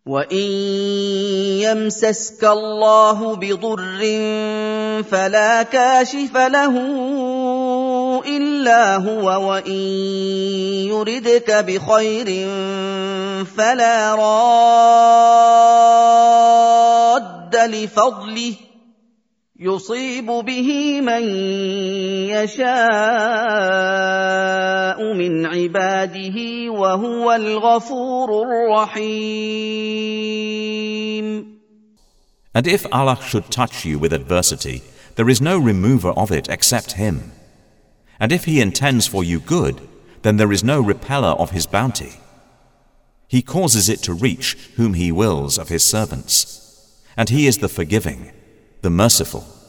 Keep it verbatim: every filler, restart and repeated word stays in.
وَإِن يَمْسَسْكَ اللَّهُ بِضُرٍّ فَلَا كَاشِفَ لَهُ إِلَّا هُوَ وَإِن يُرِدْكَ بِخَيْرٍ فَلَا رَادَّ لِفَضْلِهِ يُصِيبُ بِهِ مَن يَشَاءُ مِنْ عِبَادِهِ وَهُوَ الْغَفُورُ الرَّحِيمُ. And if Allah should touch you with adversity, there is no remover of it except Him. And if He intends for you good, then there is no repeller of His bounty. He causes it to reach whom He wills of His servants. And He is the forgiving, the merciful.